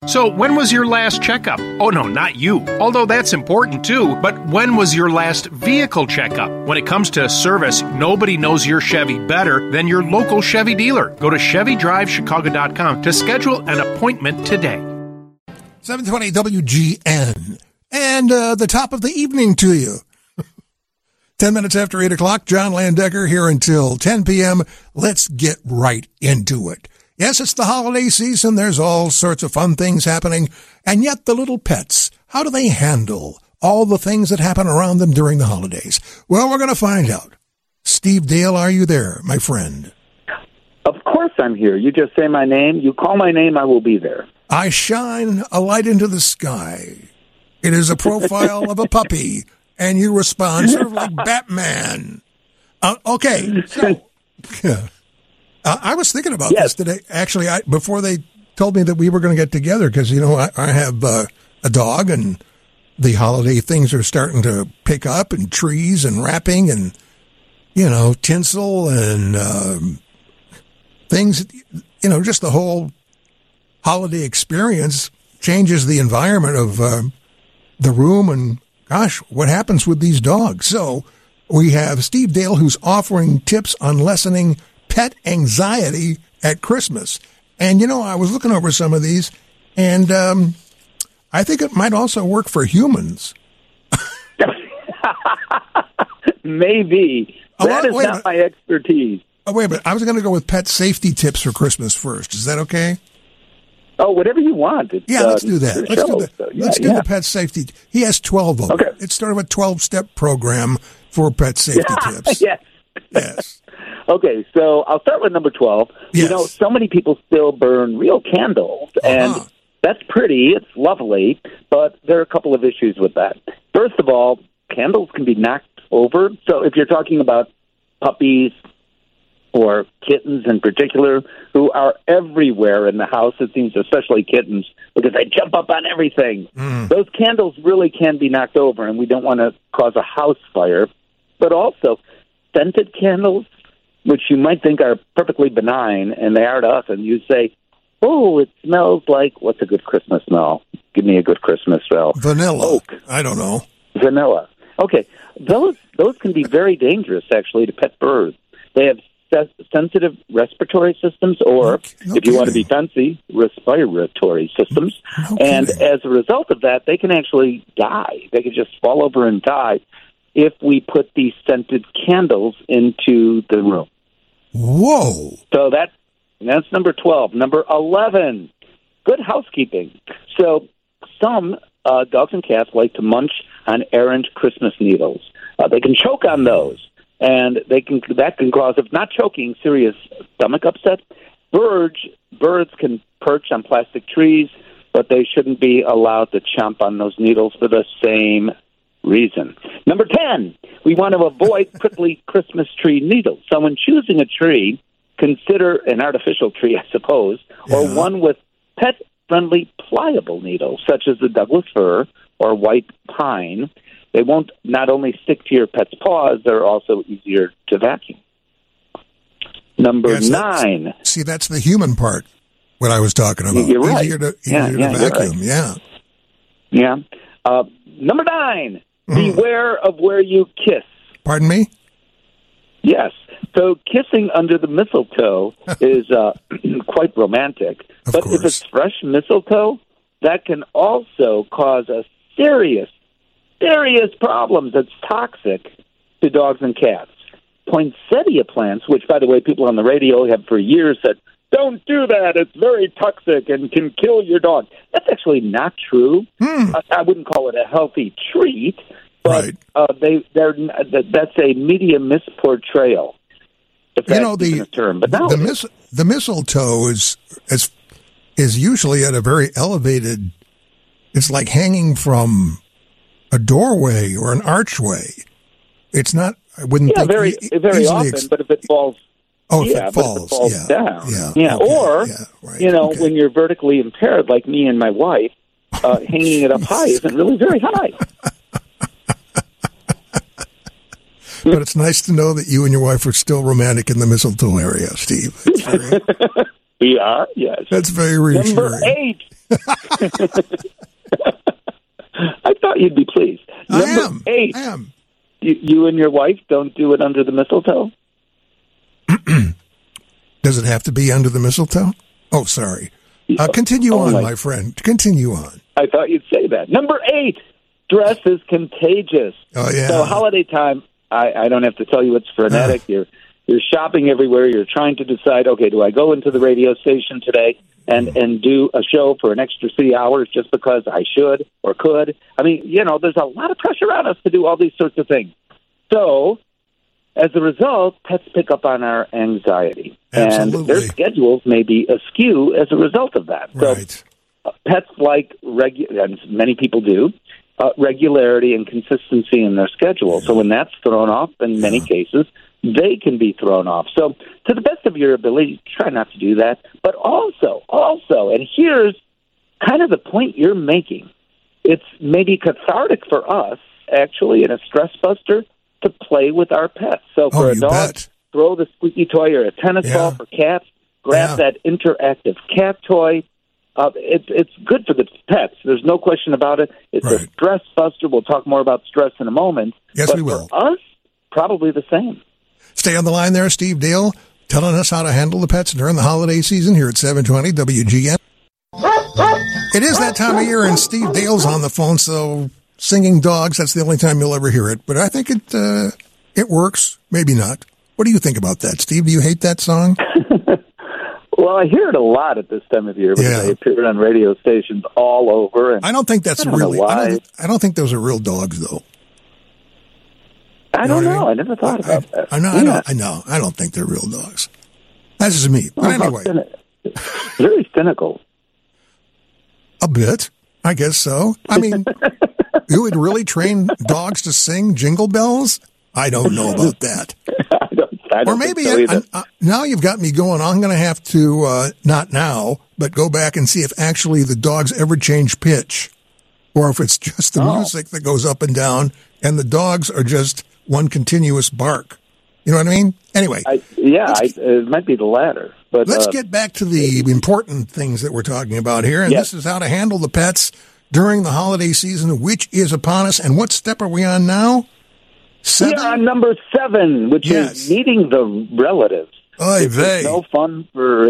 So, when was your last checkup? Oh, no, not you. Although that's important too, but when was your last vehicle checkup? When it comes to service, nobody knows your Chevy better than your local Chevy dealer. Go to ChevyDriveChicago.com to schedule an appointment today. 720 WGN. And the top of the evening to you. 10 minutes after 8 o'clock, John Landecker here until 10 p.m. Let's get right into it. Yes, it's the holiday season. There's all sorts of fun things happening. And yet the little pets, how do they handle all the things that happen around them during the holidays? Well, we're going to find out. Steve Dale, are you there, my friend? Of course I'm here. You just say my name. You call my name, I will be there. I shine a light into the sky. It is a profile of a puppy, and you respond sort of like Batman. Okay, so... Yeah. I was thinking about this today. Actually, before they told me that we were going to get together, because, you know, I have a dog, and the holiday things are starting to pick up, and trees and wrapping and, you know, tinsel and things, you know, just the whole holiday experience changes the environment of the room. And, gosh, what happens with these dogs? So we have Steve Dale, who's offering tips on lessening pet anxiety at Christmas. And, you know, I was looking over some of these, and I think it might also work for humans. Maybe. That is not my expertise. Oh, wait a minute. I was going to go with pet safety tips for Christmas first. Is that okay? Oh, whatever you want. Let's do that. Let's do the pet safety. He has 12 of them. Okay. It's sort of a 12-step program for pet safety tips. Yes. Okay, so I'll start with number 12. Yes. You know, so many people still burn real candles, and that's pretty. It's lovely, but there are a couple of issues with that. First of all, candles can be knocked over. So if you're talking about puppies or kittens in particular, who are everywhere in the house, it seems, especially kittens, because they jump up on everything. Those candles really can be knocked over, and we don't want to cause a house fire. But also, scented candles, which you might think are perfectly benign, and they are to us, and you say, oh, it smells like, what's a good Christmas smell? Give me a good Christmas smell. Vanilla. Oak. I don't know. Vanilla. Okay. Those can be very dangerous, actually, to pet birds. They have sensitive respiratory systems, or, if you want to be fancy, respiratory systems. And as a result of that, they can actually die. They can just fall over and die if we put these scented candles into the room. Whoa. So that's number 12. Number 11, good housekeeping. So some dogs and cats like to munch on errant Christmas needles. They can choke on those, and that can cause, if not choking, serious stomach upset. Birds can perch on plastic trees, but they shouldn't be allowed to chomp on those needles for the same reason. Number 10, we want to avoid prickly Christmas tree needles. So when choosing a tree, consider an artificial tree, I suppose, or one with pet-friendly pliable needles, such as the Douglas fir or white pine. They won't not only stick to your pet's paws, they're also easier to vacuum. Number 9. See, that's the human part, what I was talking about. You're right. Easier to vacuum, Yeah. Number 9, beware of where you kiss. Pardon me? Yes. So kissing under the mistletoe is quite romantic. But if it's fresh mistletoe, that can also cause a serious problems. It's toxic to dogs and cats. Poinsettia plants, which, by the way, people on the radio have for years said, don't do that, it's very toxic and can kill your dog. That's actually not true. I wouldn't call it a healthy treat, but that's a media misportrayal. You know, the term. But the mistletoe is usually at a very elevated, it's like hanging from a doorway or an archway. It's not, I wouldn't think very often, but if it falls if it falls down. Yeah. Okay, when you're vertically impaired, like me and my wife, hanging it up high isn't really very high. But it's nice to know that you and your wife are still romantic in the mistletoe area, Steve. We are, yes. That's very reassuring. Number 8. I thought you'd be pleased. Number 8. I am. You and your wife don't do it under the mistletoe? Does it have to be under the mistletoe? Oh, sorry. Continue on, my friend. Continue on. I thought you'd say that. Number 8, dress is contagious. Oh, yeah. So holiday time, I don't have to tell you it's frenetic. You're shopping everywhere. You're trying to decide, okay, do I go into the radio station today and do a show for an extra 3 hours just because I should or could? I mean, there's a lot of pressure on us to do all these sorts of things. So, as a result, pets pick up on our anxiety. Absolutely. And their schedules may be askew as a result of that. Right. So, pets like, and many people do, regularity and consistency in their schedule. So when that's thrown off, in many cases, they can be thrown off. So to the best of your ability, try not to do that. But also, and here's kind of the point you're making, it's maybe cathartic for us, actually, and a stress buster, to play with our pets. So for a dog, throw the squeaky toy or a tennis ball. For cats, grab that interactive cat toy. It's good for the pets. There's no question about it. It's a stress buster. We'll talk more about stress in a moment. Yes, we will. For us, probably the same. Stay on the line there, Steve Dale, telling us how to handle the pets during the holiday season here at 720 WGN. It is that time of year, and Steve Dale's on the phone, so singing dogs, that's the only time you'll ever hear it. But I think it works. Maybe not. What do you think about that, Steve? Do you hate that song? Well, I hear it a lot at this time of year because I appear on radio stations all over. And I don't think that's really. I don't think those are real dogs, though. I don't know. I never thought about that. I know. I don't think they're real dogs. That's just me. But anyway, very cynical. A bit, I guess so. I mean, you would really train dogs to sing Jingle Bells? I don't know about that. I don't or maybe so now you've got me going. I'm going to have to not now, but go back and see if actually the dogs ever change pitch, or if it's just the music that goes up and down, and the dogs are just one continuous bark. You know what I mean? Anyway. It might be the latter. But let's get back to the important things that we're talking about here. And this is how to handle the pets during the holiday season, which is upon us. And what step are we on now? 7? We are on number 7, which is meeting the relatives. It's no fun for...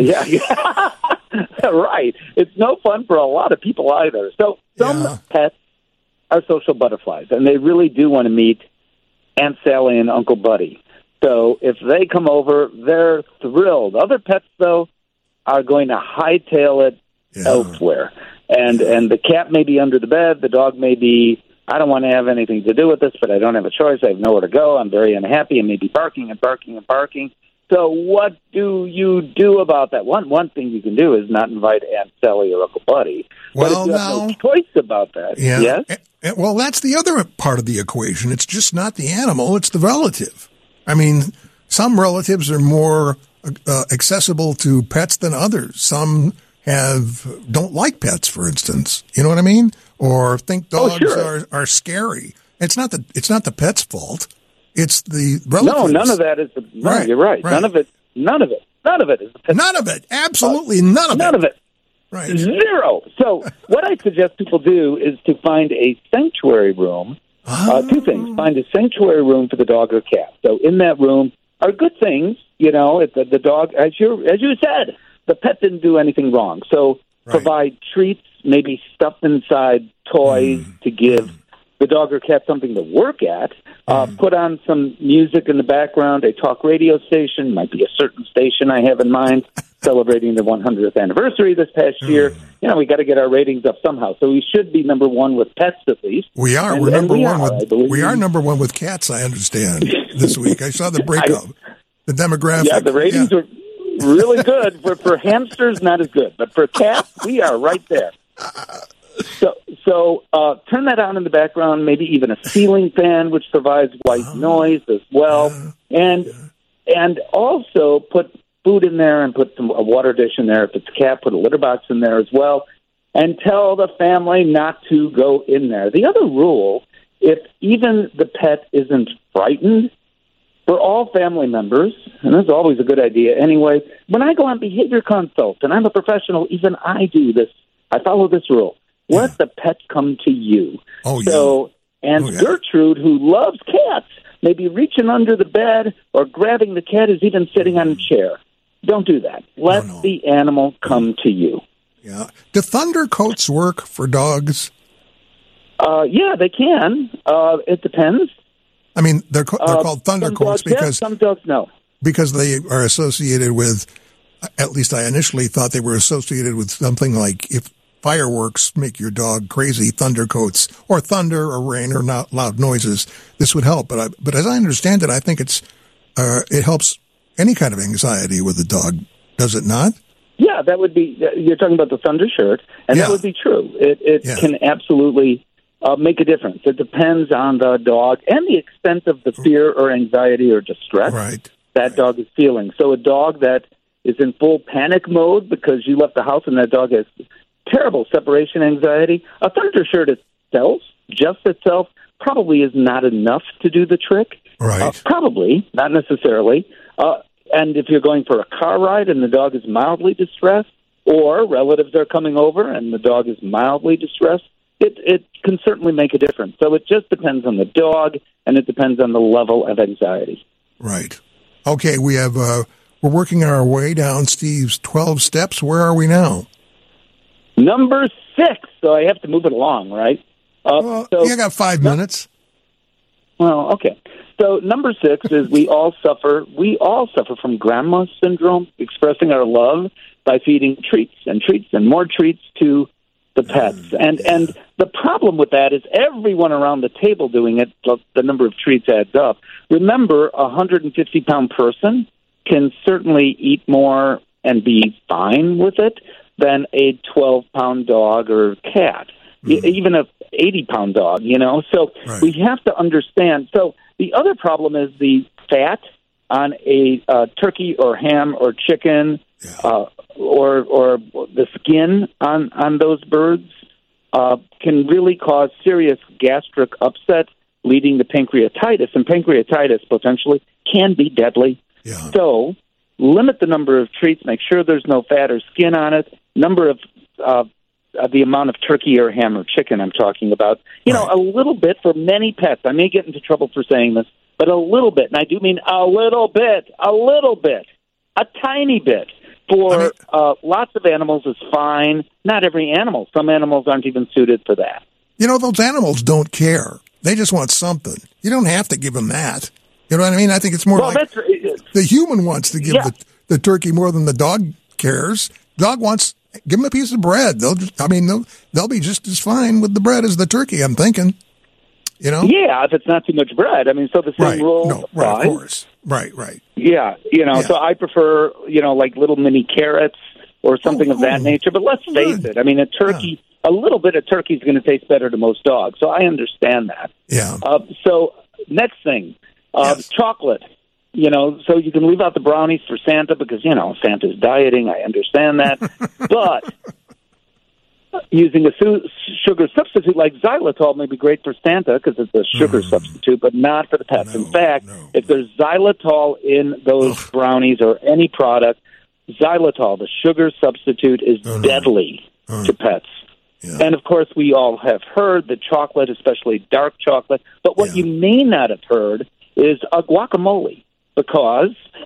right. It's no fun for a lot of people either. So some pets are social butterflies, and they really do want to meet Aunt Sally and Uncle Buddy. So if they come over, they're thrilled. Other pets, though, are going to hightail it elsewhere. And the cat may be under the bed. The dog may be, I don't want to have anything to do with this, but I don't have a choice. I have nowhere to go. I'm very unhappy, and maybe barking and barking and barking. So what do you do about that? One thing you can do is not invite Aunt Sally or Uncle Buddy. Well, but if you have no choice about that. Yeah. Yes? Well, that's the other part of the equation. It's just not the animal, it's the relative. I mean, some relatives are more accessible to pets than others. Some don't like pets, for instance. You know what I mean? Or think dogs are scary. It's not the pet's fault. It's the relatives. No, none of that is. You're right. None of it is the pet's None of it. Absolutely none of it. None of it. Right. 0. So what I suggest people do is to find a sanctuary room. 2 things. Find a sanctuary room for the dog or cat. So in that room are good things. If the dog, as you said, the pet didn't do anything wrong. So provide treats, maybe stuff inside toys to give the dog or cat something to work at. Put on some music in the background, a talk radio station, might be a certain station I have in mind, celebrating the 100th anniversary this past year. We got to get our ratings up somehow. So we should be number 1 with pets at least. We are. We're number 1 we are number 1 with cats, I understand, this week. I saw the breakup, the demographic. Yeah, the ratings are really good. For hamsters, not as good. But for cats, we are right there. So turn that on in the background, maybe even a ceiling fan, which provides white noise as well. And also put food in there and put a water dish in there. If it's a cat, put a litter box in there as well. And tell the family not to go in there. The other rule, if even the pet isn't frightened, for all family members, and this is always a good idea anyway, when I go on behavior consult, and I'm a professional, even I do this, I follow this rule. Let the pet come to you. Gertrude, who loves cats, may be reaching under the bed or grabbing the cat who's even sitting on a chair. Don't do that. Let the animal come to you. Yeah. Do thunder coats work for dogs? Yeah, they can. It depends. I mean, they're called thunder coats because some dogs no. Because they are associated with, at least I initially thought they were associated with something like if fireworks make your dog crazy, thunder coats or thunder or rain or not loud noises, this would help. But as I understand it, I think it helps any kind of anxiety with a dog, does it not? Yeah, that would be. You're talking about the thunder shirt, and that would be true. It can absolutely make a difference. It depends on the dog and the extent of the fear or anxiety or distress that dog is feeling. So a dog that is in full panic mode because you left the house and that dog has terrible separation anxiety, a thunder shirt itself, probably is not enough to do the trick. Right. Probably, not necessarily. And if you're going for a car ride and the dog is mildly distressed, or relatives are coming over and the dog is mildly distressed, it can certainly make a difference. So it just depends on the dog, and it depends on the level of anxiety. Right. Okay, we have we're working our way down Steve's 12 steps. Where are we now? Number 6. So I have to move it along, right? You got 5 minutes. Well, okay. So number 6 is we all suffer from grandma syndrome, expressing our love by feeding treats and more treats to the pets. And the problem with that is everyone around the table doing it, the number of treats adds up. Remember, a 150-pound person can certainly eat more and be fine with it than a 12-pound dog or cat, even a 80-pound dog, So we have to understand. So the other problem is the fat on a turkey or ham or chicken or the skin on those birds can really cause serious gastric upset, leading to pancreatitis. And pancreatitis potentially can be deadly. Yeah. So limit the number of treats. Make sure there's no fat or skin on it. Number of the amount of turkey or ham or chicken I'm talking about. A little bit for many pets. I may get into trouble for saying this, but a little bit, and I do mean a little bit, a tiny bit. For lots of animals is fine. Not every animal. Some animals aren't even suited for that. Those animals don't care. They just want something. You don't have to give them that. You know what I mean? I think it's more the human wants to give the turkey more than the dog cares. Dog wants, give them a piece of bread. They'll be just as fine with the bread as the turkey, I'm thinking. Yeah, if it's not too much bread. So the same rule applies. Right, of course. Right. Yeah, so I prefer, like little mini carrots or something of that nature. But let's face it, a turkey, a little bit of turkey is going to taste better to most dogs. So I understand that. Yeah. So next thing, chocolate. So you can leave out the brownies for Santa because, Santa's dieting. I understand that. But using a sugar substitute like xylitol may be great for Santa because it's a sugar substitute, but not for the pets. In fact, if there's xylitol in those brownies or any product, xylitol, the sugar substitute, is deadly to pets. Yeah. And, of course, we all have heard that chocolate, especially dark chocolate, but what you may not have heard is a guacamole, because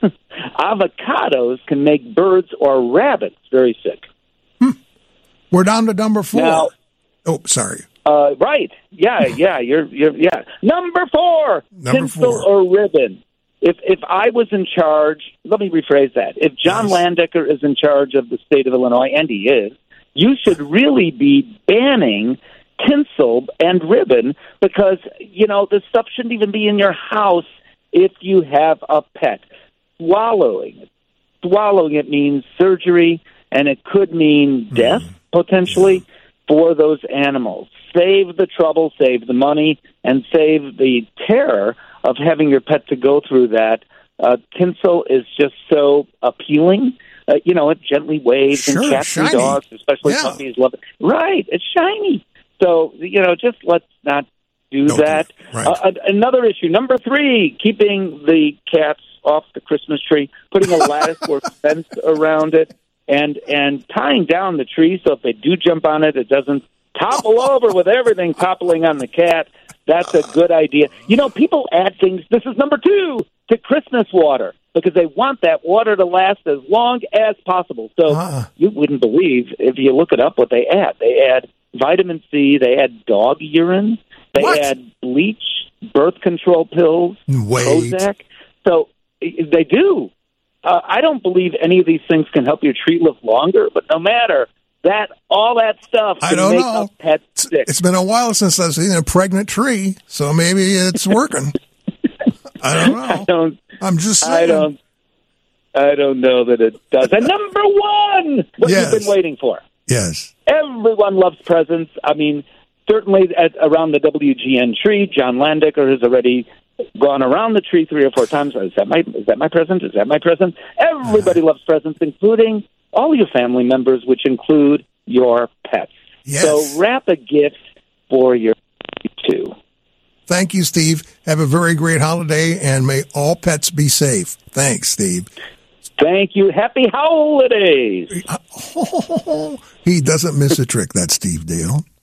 avocados can make birds or rabbits very sick. We're down to number 4. Now, sorry. Right. Yeah. You're Number 4, tinsel or ribbon. If I was in charge, let me rephrase that. If John Landecker is in charge of the state of Illinois, and he is, you should really be banning tinsel and ribbon because, this stuff shouldn't even be in your house if you have a pet. Swallowing it means surgery, and it could mean death, potentially, for those animals. Save the trouble, save the money, and save the terror of having your pet to go through that. Tinsel is just so appealing. It gently waves, and cats and dogs, especially puppies, love it. Right, it's shiny. So, just let's not do that. Right. Another issue, number 3, keeping the cats off the Christmas tree, putting a lattice work fence around it, and tying down the tree so if they do jump on it, it doesn't topple over with everything toppling on the cat. That's a good idea. You know, people add things. This is number 2 to Christmas water because they want that water to last as long as possible. So you wouldn't believe if you look it up what they add. They add vitamin C. They add dog urine. They add bleach, birth control pills, Prozac. So they do. I don't believe any of these things can help your tree live longer, but no matter that, all that stuff can make a pet sick. It's been a while since I've seen a pregnant tree, so maybe it's working. I don't know. I'm just saying. I don't know that it does. And number 1, what you've been waiting for. Yes. Everyone loves presents. I mean, certainly around the WGN tree, John Landecker has already gone around the tree 3 or 4 times. Is that my present? Is that my present? Everybody loves presents, including all your family members, which include your pets. Yes. So wrap a gift for your too. Thank you, Steve. Have a very great holiday, and may all pets be safe. Thanks, Steve. Thank you. Happy holidays. He doesn't miss a trick, that Steve Dale.